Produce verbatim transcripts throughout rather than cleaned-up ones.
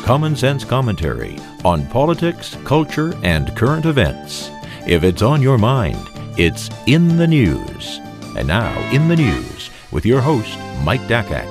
common sense commentary on politics, culture, and current events. If it's on your mind, it's In the News. And now, In the News, with your host, Mike Dakak.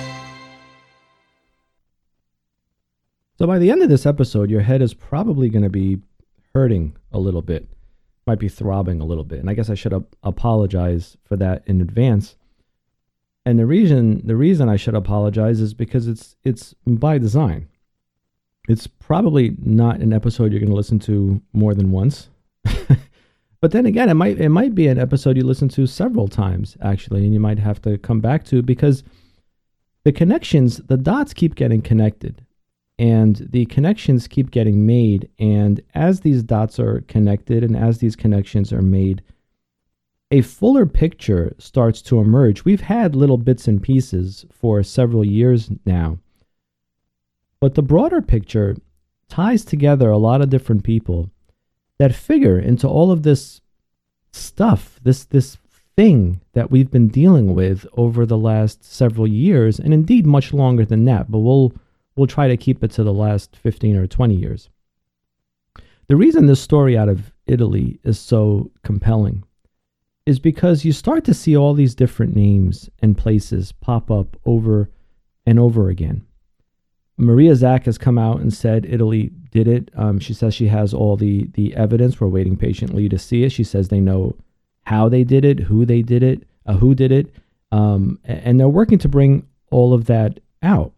So by the end of this episode, your head is probably going to be hurting a little bit, might be throbbing a little bit. And I guess I should ap- apologize for that in advance. And the reason the reason I should apologize is because it's it's by design. It's probably not an episode you're going to listen to more than once. But then again, it might it might be an episode you listen to several times, actually, and you might have to come back to because the connections, the dots keep getting connected. And the connections keep getting made. And as these dots are connected and as these connections are made, a fuller picture starts to emerge. We've had little bits and pieces for several years now. But the broader picture ties together a lot of different people that figure into all of this stuff, this, this thing that we've been dealing with over the last several years, and indeed much longer than that. But we'll We'll try to keep it to the last fifteen or twenty years. The reason this story out of Italy is so compelling is because you start to see all these different names and places pop up over and over again. Maria Zack has come out and said Italy did it. Um, she says she has all the, the evidence. We're waiting patiently to see it. She says they know how they did it, who they did it, uh, who did it, um, and they're working to bring all of that out.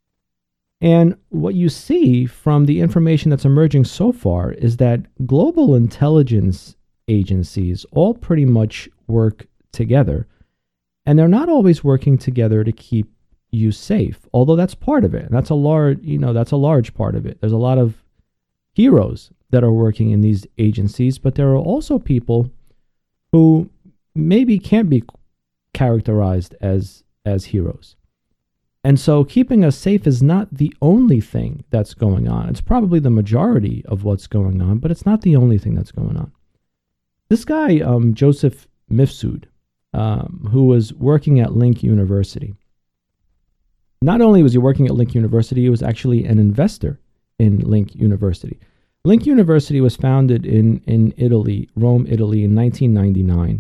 And what you see from the information that's emerging so far is that global intelligence agencies all pretty much work together. And they're not always working together to keep you safe, although that's part of it. And that's a large, you know, that's a large part of it. There's a lot of heroes that are working in these agencies, but there are also people who maybe can't be characterized as as heroes. And so keeping us safe is not the only thing that's going on. It's probably the majority of what's going on, but it's not the only thing that's going on. This guy, um, Joseph Mifsud, um, who was working at Link University, not only was he working at Link University, he was actually an investor in Link University. Link University was founded in, in Italy, Rome, Italy, in nineteen ninety-nine.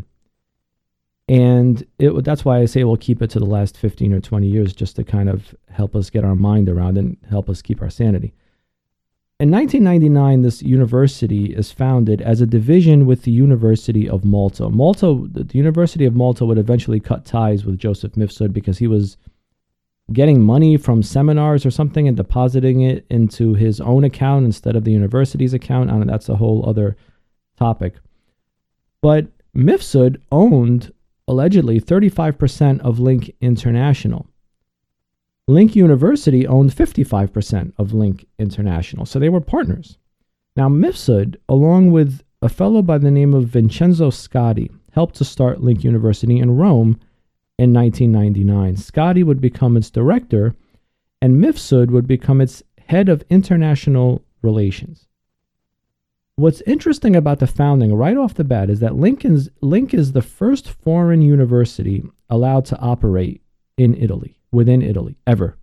And it, that's why I say we'll keep it to the last fifteen or twenty years just to kind of help us get our mind around and help us keep our sanity. In nineteen ninety-nine, this university is founded as a division with the University of Malta. Malta, the University of Malta would eventually cut ties with Joseph Mifsud because he was getting money from seminars or something and depositing it into his own account instead of the university's account. I don't know, that's a whole other topic. But Mifsud owned allegedly thirty-five percent of Link International. Link University owned fifty-five percent of Link International, so they were partners. Now, Mifsud, along with a fellow by the name of Vincenzo Scotti, helped to start Link University in Rome in nineteen ninety-nine. Scotti would become its director, and Mifsud would become its head of international relations. What's interesting about the founding right off the bat is that Lincoln's, Link is the first foreign university allowed to operate in Italy, within Italy, ever.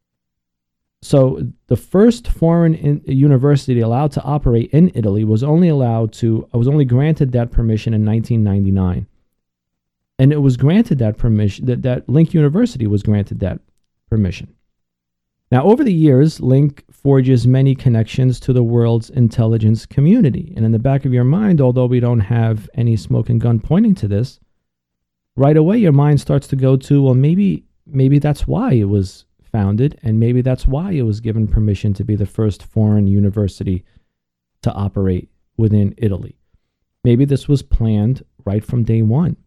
So the first foreign in, university allowed to operate in Italy was only allowed to, was only granted that permission in nineteen ninety-nine. And it was granted that permission, that, that Link University was granted that permission. Now, over the years, Link forges many connections to the world's intelligence community. And in the back of your mind, although we don't have any smoking gun pointing to this, right away your mind starts to go to, well, maybe maybe that's why it was founded, and maybe that's why it was given permission to be the first foreign university to operate within Italy. Maybe this was planned right from day one.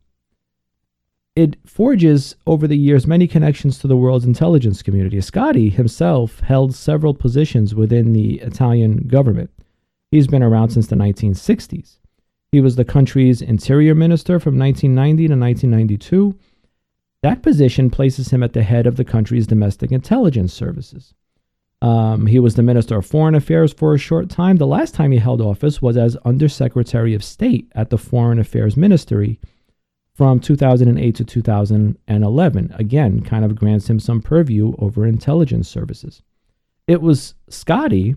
It forges, over the years, many connections to the world's intelligence community. Scotti himself held several positions within the Italian government. He's been around since the nineteen sixties. He was the country's interior minister from nineteen ninety to nineteen ninety-two. That position places him at the head of the country's domestic intelligence services. Um, he was the Minister of Foreign Affairs for a short time. The last time he held office was as Undersecretary of State at the Foreign Affairs Ministry from two thousand eight to two thousand eleven. Again, kind of grants him some purview over intelligence services. It was Scotty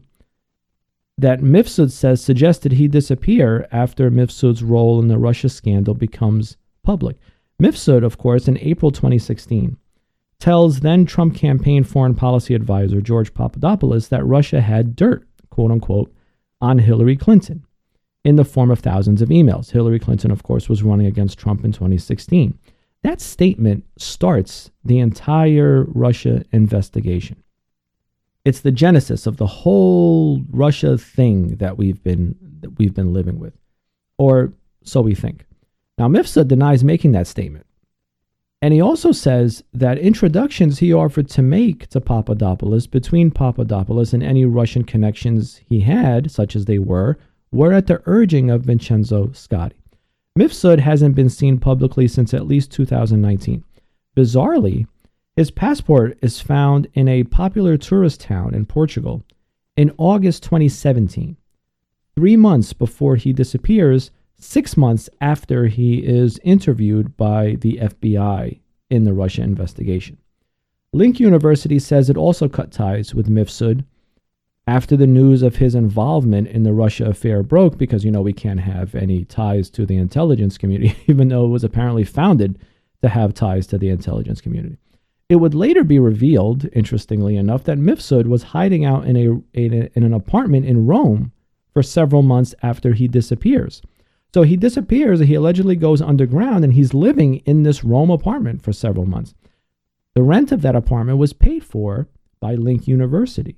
that Mifsud says suggested he disappear after Mifsud's role in the Russia scandal becomes public. Mifsud, of course, in April twenty sixteen, tells then Trump campaign foreign policy advisor George Papadopoulos that Russia had dirt, quote unquote, on Hillary Clinton in the form of thousands of emails. Hillary Clinton, of course, was running against Trump in twenty sixteen. That statement starts the entire Russia investigation. It's the genesis of the whole Russia thing that we've been that we've been living with, or so we think. Now, Mifsud denies making that statement. And he also says that introductions he offered to make to Papadopoulos between Papadopoulos and any Russian connections he had, such as they were, were at the urging of Vincenzo Scotti. Mifsud hasn't been seen publicly since at least two thousand nineteen. Bizarrely, his passport is found in a popular tourist town in Portugal in August twenty seventeen, three months before he disappears, six months after he is interviewed by the F B I in the Russia investigation. Link University says it also cut ties with Mifsud after the news of his involvement in the Russia affair broke, because, you know, we can't have any ties to the intelligence community, even though it was apparently founded to have ties to the intelligence community. It would later be revealed, interestingly enough, that Mifsud was hiding out in, a, in, a, in an apartment in Rome for several months after he disappears. So he disappears, he allegedly goes underground, and he's living in this Rome apartment for several months. The rent of that apartment was paid for by Link University.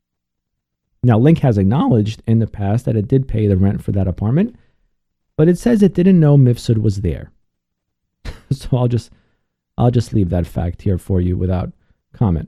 Now, Link has acknowledged in the past that it did pay the rent for that apartment, but it says it didn't know Mifsud was there. So I'll just I'll just leave that fact here for you without comment.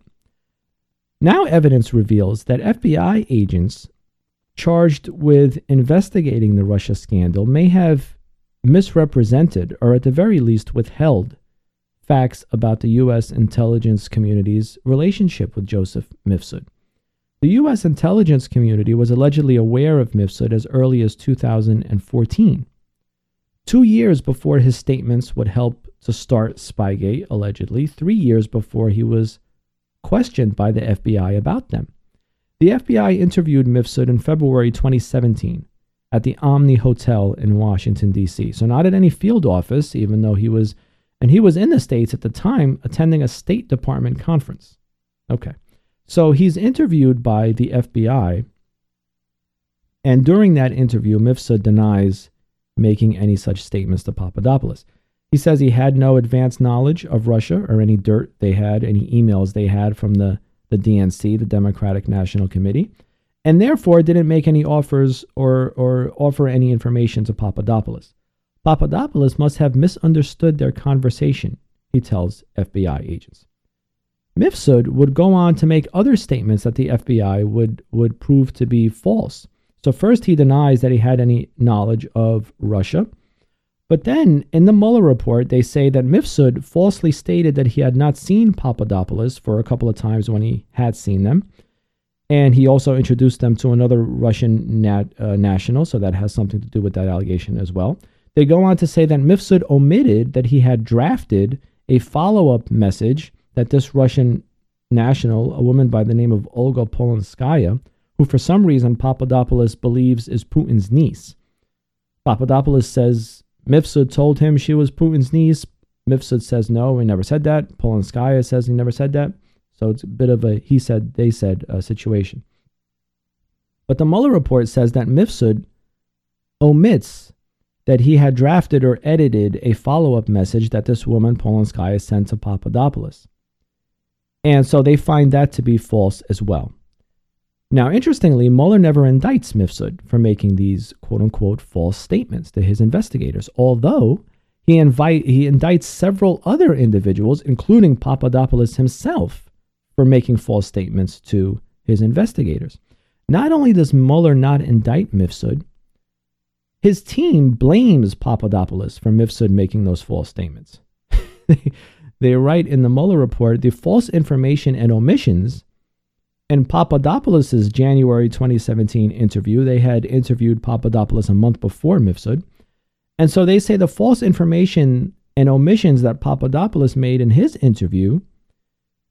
Now evidence reveals that F B I agents charged with investigating the Russia scandal may have misrepresented, or at the very least withheld, facts about the U S intelligence community's relationship with Joseph Mifsud. The U S intelligence community was allegedly aware of Mifsud as early as two thousand fourteen, two years before his statements would help to start Spygate, allegedly, three years before he was questioned by the F B I about them. The F B I interviewed Mifsud in February twenty seventeen at the Omni Hotel in Washington, D C. So not at any field office, even though he was, and he was in the States at the time attending a State Department conference. Okay. So he's interviewed by the F B I, and during that interview, Mifsud denies making any such statements to Papadopoulos. He says he had no advanced knowledge of Russia or any dirt they had, any emails they had from the, the D N C, the Democratic National Committee, and therefore didn't make any offers or, or offer any information to Papadopoulos. Papadopoulos must have misunderstood their conversation, he tells F B I agents. Mifsud would go on to make other statements that the F B I would, would prove to be false. So first he denies that he had any knowledge of Russia. But then in the Mueller report, they say that Mifsud falsely stated that he had not seen Papadopoulos for a couple of times when he had seen them. And he also introduced them to another Russian nat, uh, national, so that has something to do with that allegation as well. They go on to say that Mifsud omitted that he had drafted a follow-up message that this Russian national, a woman by the name of Olga Polanskaya, who for some reason Papadopoulos believes is Putin's niece. Papadopoulos says Mifsud told him she was Putin's niece. Mifsud says no, he never said that. Polanskaya says he never said that. So it's a bit of a he said, they said uh, situation. But the Mueller report says that Mifsud omits that he had drafted or edited a follow-up message that this woman, Polanskaya, sent to Papadopoulos. And so they find that to be false as well. Now, interestingly, Mueller never indicts Mifsud for making these quote-unquote false statements to his investigators, although he, invite, he indicts several other individuals, including Papadopoulos himself, for making false statements to his investigators. Not only does Mueller not indict Mifsud, his team blames Papadopoulos for Mifsud making those false statements. They write in the Mueller report, the false information and omissions. In Papadopoulos' January twenty seventeen interview, they had interviewed Papadopoulos a month before Mifsud. And so they say the false information and omissions that Papadopoulos made in his interview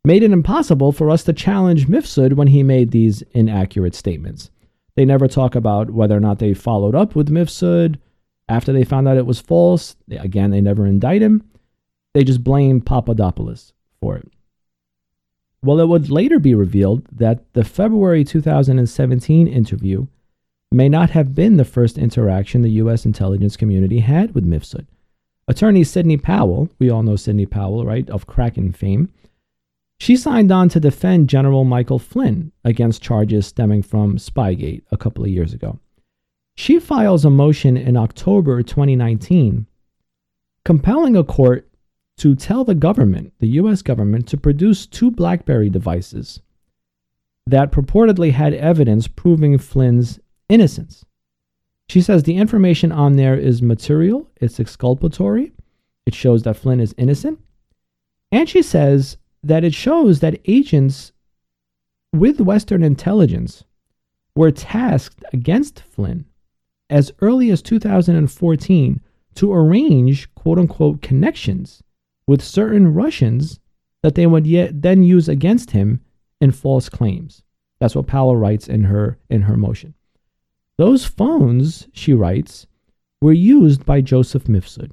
made it impossible for us to challenge Mifsud when he made these inaccurate statements. They never talk about whether or not they followed up with Mifsud after they found out it was false. Again, they never indict him. They just blame Papadopoulos for it. Well, it would later be revealed that the February two thousand seventeen interview may not have been the first interaction the U S intelligence community had with Mifsud. Attorney Sidney Powell, we all know Sidney Powell, right, of Kraken fame, she signed on to defend General Michael Flynn against charges stemming from Spygate a couple of years ago. She files a motion in October twenty nineteen compelling a court to tell the government, the U S government, to produce two BlackBerry devices that purportedly had evidence proving Flynn's innocence. She says the information on there is material, it's exculpatory, it shows that Flynn is innocent, and she says that it shows that agents with Western intelligence were tasked against Flynn as early as two thousand fourteen to arrange quote-unquote connections with certain Russians that they would yet then use against him in false claims. That's what Powell writes in her in her motion. Those phones, she writes, were used by Joseph Mifsud.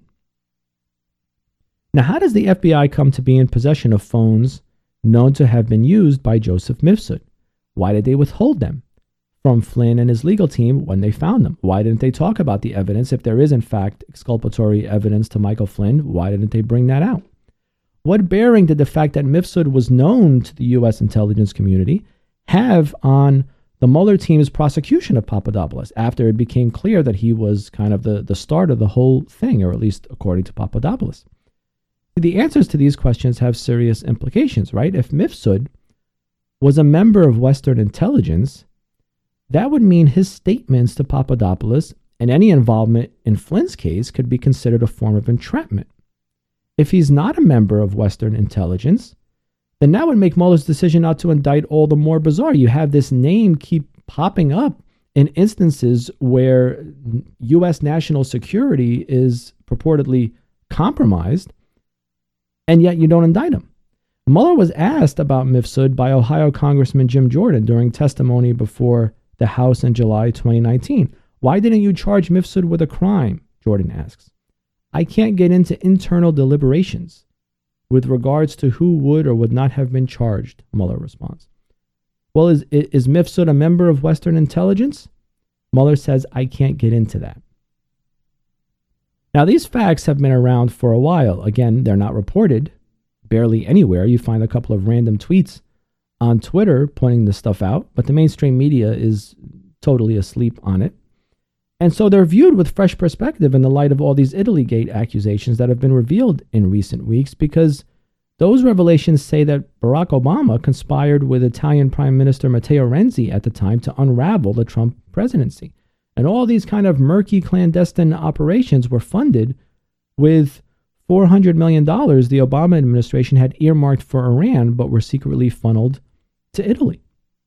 Now, how does the F B I come to be in possession of phones known to have been used by Joseph Mifsud? Why did they withhold them from Flynn and his legal team when they found them? Why didn't they talk about the evidence? If there is, in fact, exculpatory evidence to Michael Flynn, why didn't they bring that out? What bearing did the fact that Mifsud was known to the U S intelligence community have on the Mueller team's prosecution of Papadopoulos after it became clear that he was kind of the, the start of the whole thing, or at least according to Papadopoulos? The answers to these questions have serious implications, right? If Mifsud was a member of Western intelligence, that would mean his statements to Papadopoulos and any involvement in Flynn's case could be considered a form of entrapment. If he's not a member of Western intelligence, then that would make Mueller's decision not to indict all the more bizarre. You have this name keep popping up in instances where U S national security is purportedly compromised, and yet you don't indict him. Mueller was asked about Mifsud by Ohio Congressman Jim Jordan during testimony before the House in July twenty nineteen. Why didn't you charge Mifsud with a crime? Jordan asks. I can't get into internal deliberations with regards to who would or would not have been charged, Mueller responds. Well, is, is Mifsud a member of Western intelligence? Mueller says, I can't get into that. Now, these facts have been around for a while. Again, they're not reported barely anywhere. You find a couple of random tweets on Twitter pointing this stuff out, but the mainstream media is totally asleep on it. And so they're viewed with fresh perspective in the light of all these Italygate accusations that have been revealed in recent weeks, because those revelations say that Barack Obama conspired with Italian Prime Minister Matteo Renzi at the time to unravel the Trump presidency. And all these kind of murky clandestine operations were funded with four hundred million dollars the Obama administration had earmarked for Iran, but were secretly funneled to Italy.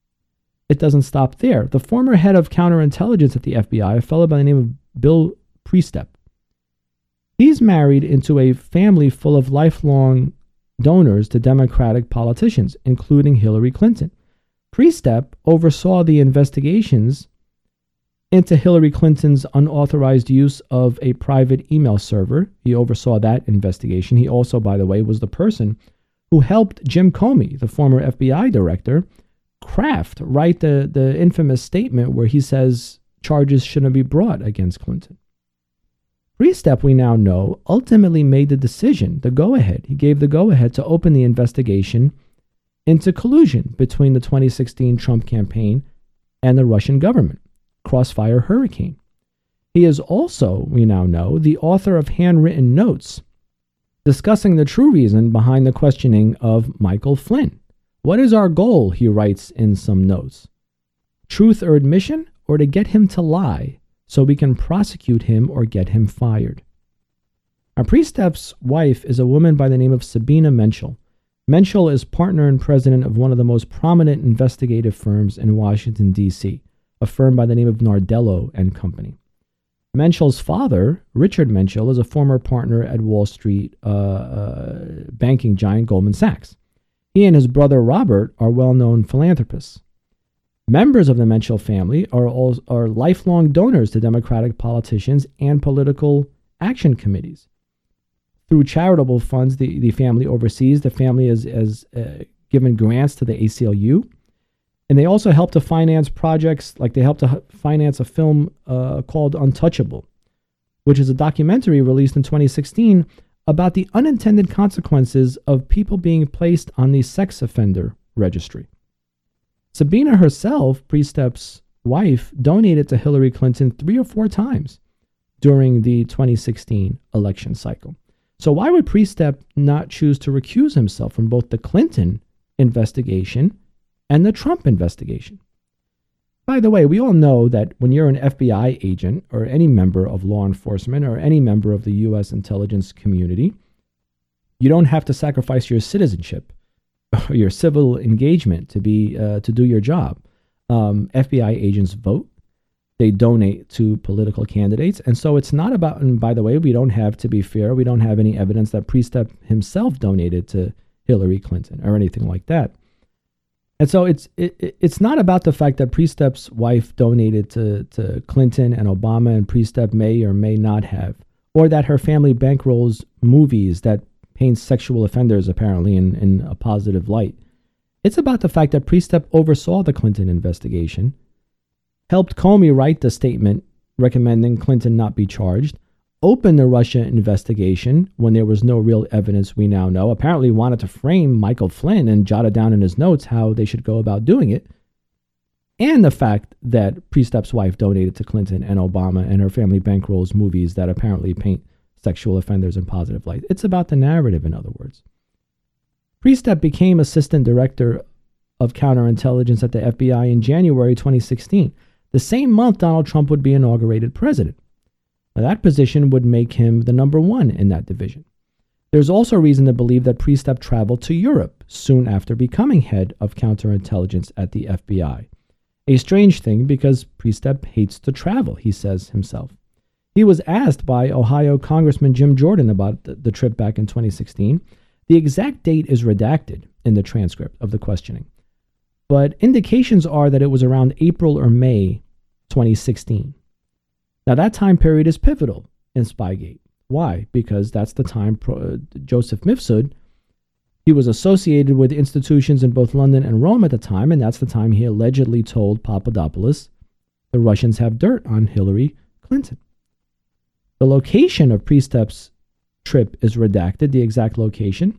It doesn't stop there. The former head of counterintelligence at the F B I, a fellow by the name of Bill Priestap, he's married into a family full of lifelong donors to Democratic politicians, including Hillary Clinton. Priestap oversaw the investigations into Hillary Clinton's unauthorized use of a private email server. He oversaw that investigation. He also, by the way, was the person who helped Jim Comey, the former F B I director, craft, write the, the infamous statement where he says charges shouldn't be brought against Clinton. Priestap, we now know, ultimately made the decision, the go-ahead. He gave the go-ahead to open the investigation into collusion between the twenty sixteen Trump campaign and the Russian government, Crossfire Hurricane. He is also, we now know, the author of handwritten notes discussing the true reason behind the questioning of Michael Flynn. What is our goal, he writes in some notes? Truth or admission, or to get him to lie so we can prosecute him or get him fired? Our Priestap's wife is a woman by the name of Sabina Menschel. Menschel is partner and president of one of the most prominent investigative firms in Washington, D C, a firm by the name of Nardello and Company. Menschel's father, Richard Menschel, is a former partner at Wall Street uh, uh, banking giant Goldman Sachs. He and his brother Robert are well-known philanthropists. Members of the Menschel family are, all, are lifelong donors to Democratic politicians and political action committees. Through charitable funds the, the family oversees, the family has, has uh, given grants to the A C L U, and they also help to finance projects, like they help to finance a film uh, called Untouchable, which is a documentary released in twenty sixteen about the unintended consequences of people being placed on the sex offender registry. Sabina herself, Priestup's wife, donated to Hillary Clinton three or four times during the twenty sixteen election cycle. So why would Priestep not choose to recuse himself from both the Clinton investigation and the Trump investigation? By the way, we all know that when you're an F B I agent or any member of law enforcement or any member of the U S intelligence community, you don't have to sacrifice your citizenship or your civil engagement to be uh, to do your job. Um, F B I agents vote. They donate to political candidates. And so it's not about, and by the way, we don't have, to be fair, we don't have any evidence that Priestep himself donated to Hillary Clinton or anything like that. And so it's it, it's not about the fact that Priestep's wife donated to, to Clinton and Obama, and Priestep may or may not have, or that her family bankrolls movies that paint sexual offenders apparently in, in a positive light. It's about the fact that Priestep oversaw the Clinton investigation, helped Comey write the statement recommending Clinton not be charged, opened the Russia investigation when there was no real evidence we now know, apparently wanted to frame Michael Flynn and jotted down in his notes how they should go about doing it, and the fact that Priestep's wife donated to Clinton and Obama and her family bankrolls movies that apparently paint sexual offenders in positive light. It's about the narrative, in other words. Priestep became assistant director of counterintelligence at the F B I in January twenty sixteen, the same month Donald Trump would be inaugurated president. Now, that position would make him the number one in that division. There's also reason to believe that Priestep traveled to Europe soon after becoming head of counterintelligence at the F B I. A strange thing, because Priestep hates to travel, he says himself. He was asked by Ohio Congressman Jim Jordan about the, the trip back in twenty sixteen. The exact date is redacted in the transcript of the questioning, but indications are that it was around April or May twenty sixteen. Now, that time period is pivotal in Spygate. Why? Because that's the time Pro, uh, Joseph Mifsud, he was associated with institutions in both London and Rome at the time, and that's the time he allegedly told Papadopoulos the Russians have dirt on Hillary Clinton. The location of Priestep's trip is redacted, the exact location.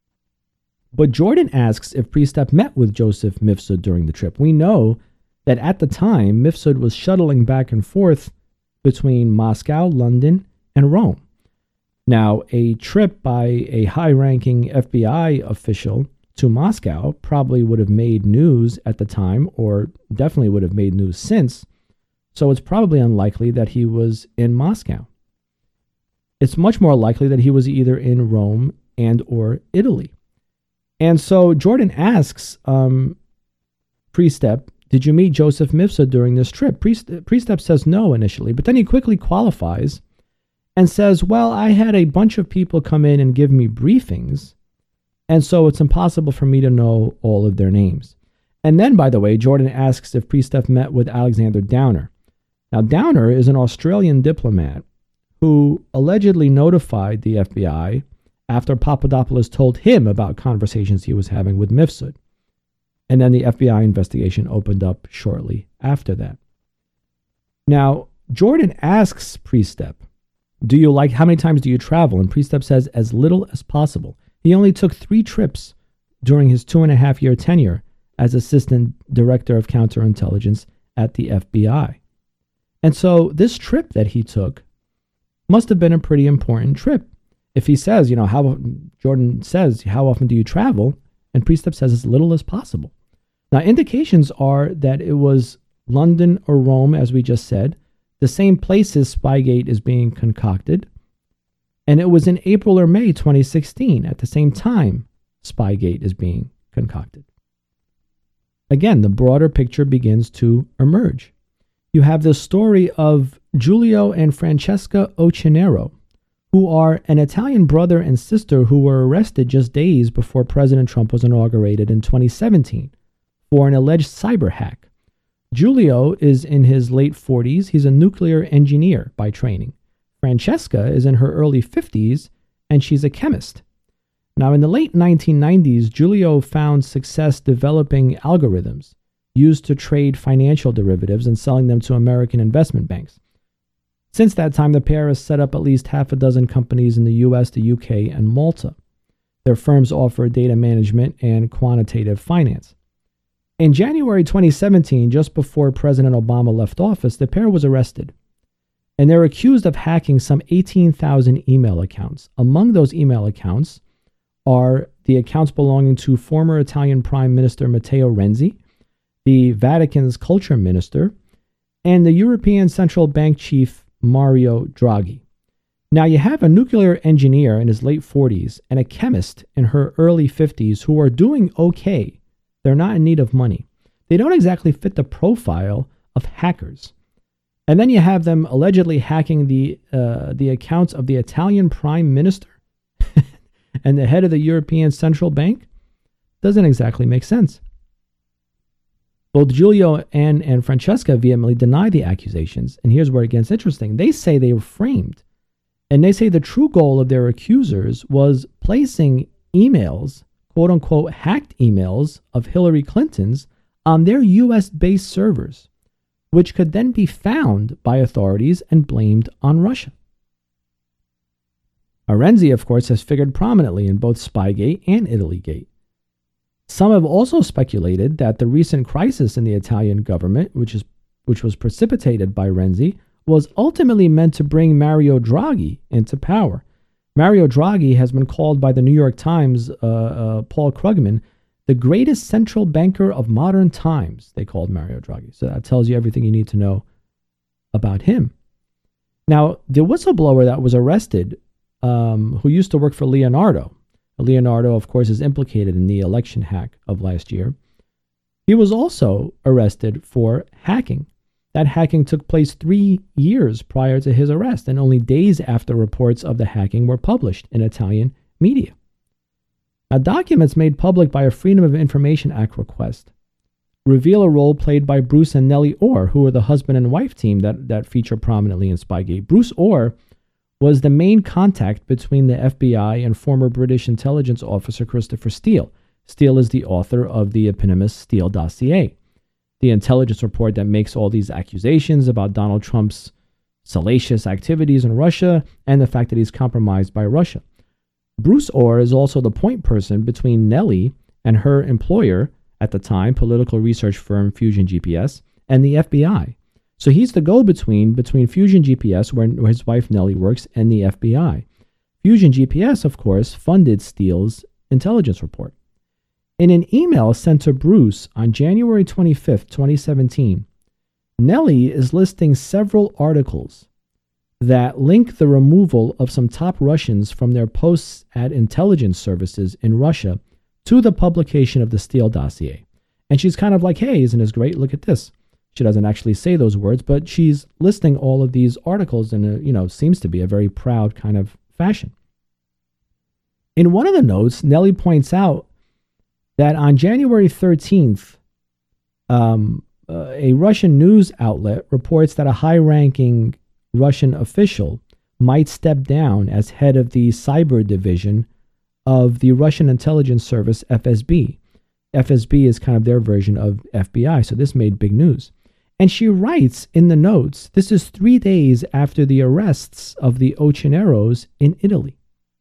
But Jordan asks if Priestep met with Joseph Mifsud during the trip. We know that at the time, Mifsud was shuttling back and forth between Moscow, London, and Rome. Now, a trip by a high-ranking F B I official to Moscow probably would have made news at the time, or definitely would have made news since, so it's probably unlikely that he was in Moscow. It's much more likely that he was either in Rome and or Italy. And so Jordan asks um, Priestep, did you meet Joseph Mifsud during this trip? Priestep says no initially, but then he quickly qualifies and says, well, I had a bunch of people come in and give me briefings, and so it's impossible for me to know all of their names. And then, by the way, Jordan asks if Priestep met with Alexander Downer. Now, Downer is an Australian diplomat who allegedly notified the F B I after Papadopoulos told him about conversations he was having with Mifsud. And then the F B I investigation opened up shortly after that. Now, Jordan asks Priestep, do you like, how many times do you travel? And Priestep says, as little as possible. He only took three trips during his two and a half year tenure as assistant director of counterintelligence at the F B I. And so this trip that he took must have been a pretty important trip. If he says, you know, how Jordan says, how often do you travel? And Priestep says as little as possible. Now, indications are that it was London or Rome, as we just said, the same places Spygate is being concocted. And it was in April or May twenty sixteen, at the same time Spygate is being concocted. Again, the broader picture begins to emerge. You have the story of Giulio and Francesca Ocenero, who are an Italian brother and sister who were arrested just days before President Trump was inaugurated in twenty seventeen for an alleged cyber hack. Giulio is in his late forties. He's a nuclear engineer by training. Francesca is in her early fifties, and she's a chemist. Now, in the late nineteen nineties, Giulio found success developing algorithms used to trade financial derivatives and selling them to American investment banks. Since that time, the pair has set up at least half a dozen companies in the U S, the U K, and Malta. Their firms offer data management and quantitative finance. In January twenty seventeen, just before President Obama left office, the pair was arrested, and they're accused of hacking some eighteen thousand email accounts. Among those email accounts are the accounts belonging to former Italian Prime Minister Matteo Renzi, the Vatican's culture minister, and the European Central Bank chief Mario Draghi. Now, you have a nuclear engineer in his late forties and a chemist in her early fifties who are doing okay. They're not in need of money. They don't exactly fit the profile of hackers. And then you have them allegedly hacking the uh, the accounts of the Italian Prime Minister and the head of the European Central Bank. Doesn't exactly make sense. Both Giulio and, and Francesca vehemently deny the accusations, and here's where it gets interesting. They say they were framed, and they say the true goal of their accusers was placing emails, quote-unquote hacked emails of Hillary Clinton's on their U S-based servers, which could then be found by authorities and blamed on Russia. Renzi, of course, has figured prominently in both Spygate and Italygate. Some have also speculated that the recent crisis in the Italian government, which is which was precipitated by Renzi, was ultimately meant to bring Mario Draghi into power. Mario Draghi has been called by the New York Times, uh, uh, Paul Krugman, the greatest central banker of modern times. They called Mario Draghi. So that tells you everything you need to know about him. Now, the whistleblower that was arrested, um, who used to work for Leonardo, Leonardo, of course, is implicated in the election hack of last year. He was also arrested for hacking. That hacking took place three years prior to his arrest, and only days after reports of the hacking were published in Italian media. Now, documents made public by a Freedom of Information Act request reveal a role played by Bruce and Nellie Orr, who are the husband and wife team that, that feature prominently in Spygate. Bruce Orr was the main contact between the F B I and former British intelligence officer Christopher Steele. Steele is the author of the eponymous Steele dossier, the intelligence report that makes all these accusations about Donald Trump's salacious activities in Russia and the fact that he's compromised by Russia. Bruce Orr is also the point person between Nellie and her employer at the time, political research firm Fusion G P S, and the F B I. So he's the go-between between Fusion G P S, where, where his wife Nellie works, and the F B I. Fusion G P S, of course, funded Steele's intelligence report. In an email sent to Bruce on January twenty-fifth, twenty seventeen, Nellie is listing several articles that link the removal of some top Russians from their posts at intelligence services in Russia to the publication of the Steele dossier. And she's kind of like, hey, isn't this great? Look at this. She doesn't actually say those words, but she's listing all of these articles in a, you know, seems to be a very proud kind of fashion. In one of the notes, Nellie points out that on January thirteenth, um, uh, a Russian news outlet reports that a high-ranking Russian official might step down as head of the cyber division of the Russian intelligence service F S B. F S B is kind of their version of F B I, so this made big news. And she writes in the notes, this is three days after the arrests of the Oceaneros in Italy.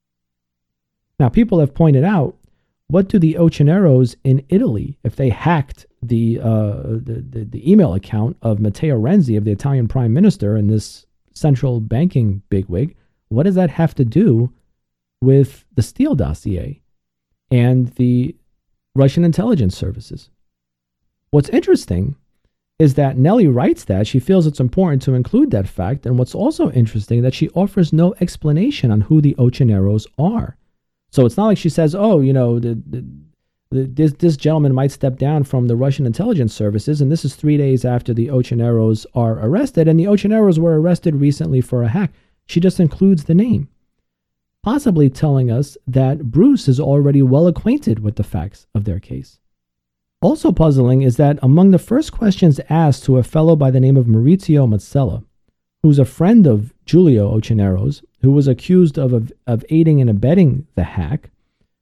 Now, people have pointed out, what do the Oceaneros in Italy, if they hacked the, uh, the, the the email account of Matteo Renzi, of the Italian Prime Minister, and this central banking bigwig, what does that have to do with the Steele dossier and the Russian intelligence services? What's interesting is that Nellie writes that she feels it's important to include that fact, and what's also interesting that she offers no explanation on who the Oceaneros are. So it's not like she says, oh, you know, the, the, the, this, this gentleman might step down from the Russian intelligence services, and this is three days after the Oceaneros are arrested, and the Oceaneros were arrested recently for a hack. She just includes the name. possibly telling us that Bruce is already well acquainted with the facts of their case. Also puzzling is that among the first questions asked to a fellow by the name of Maurizio Mazzella, who's a friend of Giulio Ocenero's, who was accused of, of, of aiding and abetting the hack,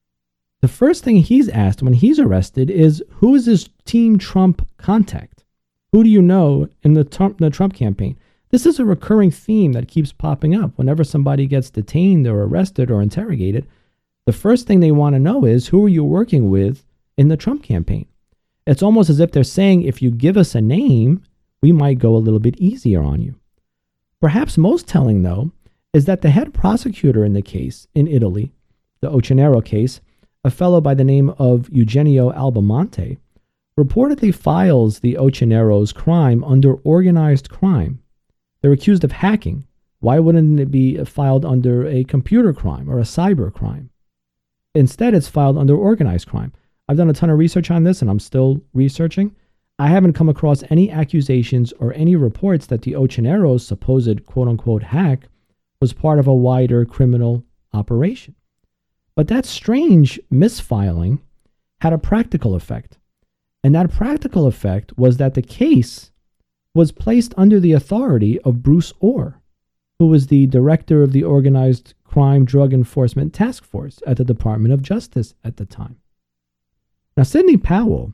the first thing he's asked when he's arrested is, who is this Team Trump contact? Who do you know in the Trump, the Trump campaign? This is a recurring theme that keeps popping up. Whenever somebody gets detained or arrested or interrogated, the first thing they want to know is, who are you working with in the Trump campaign? It's almost as if they're saying, if you give us a name, we might go a little bit easier on you. Perhaps most telling, though, is that the head prosecutor in the case in Italy, the Ocenero case, a fellow by the name of Eugenio Albamonte, reportedly files the Ocenero's crime under organized crime. They're accused of hacking. Why wouldn't it be filed under a computer crime or a cyber crime? Instead, it's filed under organized crime. I've done a ton of research on this, and I'm still researching. I haven't come across any accusations or any reports that the Ocenero's supposed quote-unquote hack was part of a wider criminal operation. But that strange misfiling had a practical effect. And that practical effect was that the case was placed under the authority of Bruce Ohr, who was the director of the Organized Crime Drug Enforcement Task Force at the Department of Justice at the time. Now, Sidney Powell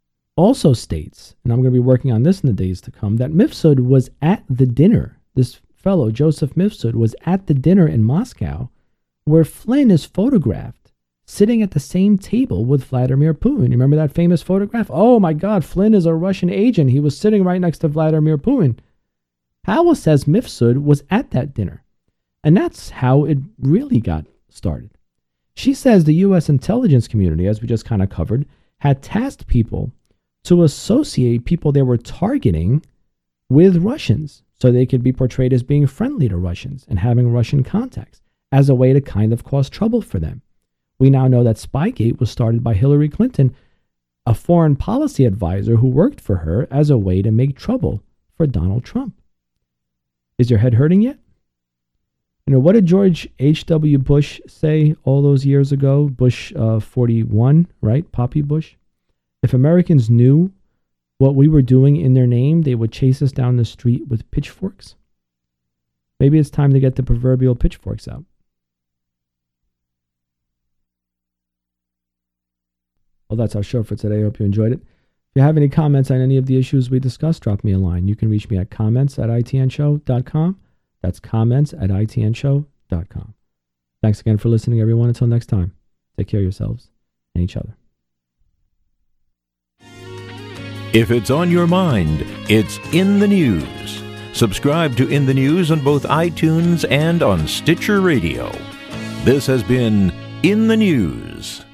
also states, and I'm going to be working on this in the days to come, that Mifsud was at the dinner. This fellow, Joseph Mifsud, was at the dinner in Moscow where Flynn is photographed sitting at the same table with Vladimir Putin. You remember that famous photograph? Oh my God, Flynn is a Russian agent. He was sitting right next to Vladimir Putin. Powell says Mifsud was at that dinner. And that's how it really got started. She says the U S intelligence community, as we just kind of covered, had tasked people to associate people they were targeting with Russians so they could be portrayed as being friendly to Russians and having Russian contacts as a way to kind of cause trouble for them. We now know that Spygate was started by Hillary Clinton, a foreign policy advisor who worked for her as a way to make trouble for Donald Trump. Is your head hurting yet? You know, what did George H W. Bush say all those years ago? Bush uh, forty-one, right? Poppy Bush. If Americans knew what we were doing in their name, they would chase us down the street with pitchforks. Maybe it's time to get the proverbial pitchforks out. Well, that's our show for today. I hope you enjoyed it. If you have any comments on any of the issues we discussed, drop me a line. You can reach me at comments at I T N show dot com. That's comments at I T N show dot com. Thanks again for listening, everyone. Until next time, take care of yourselves and each other. If it's on your mind, it's In the News. Subscribe to In the News on both iTunes and on Stitcher Radio. This has been In the News.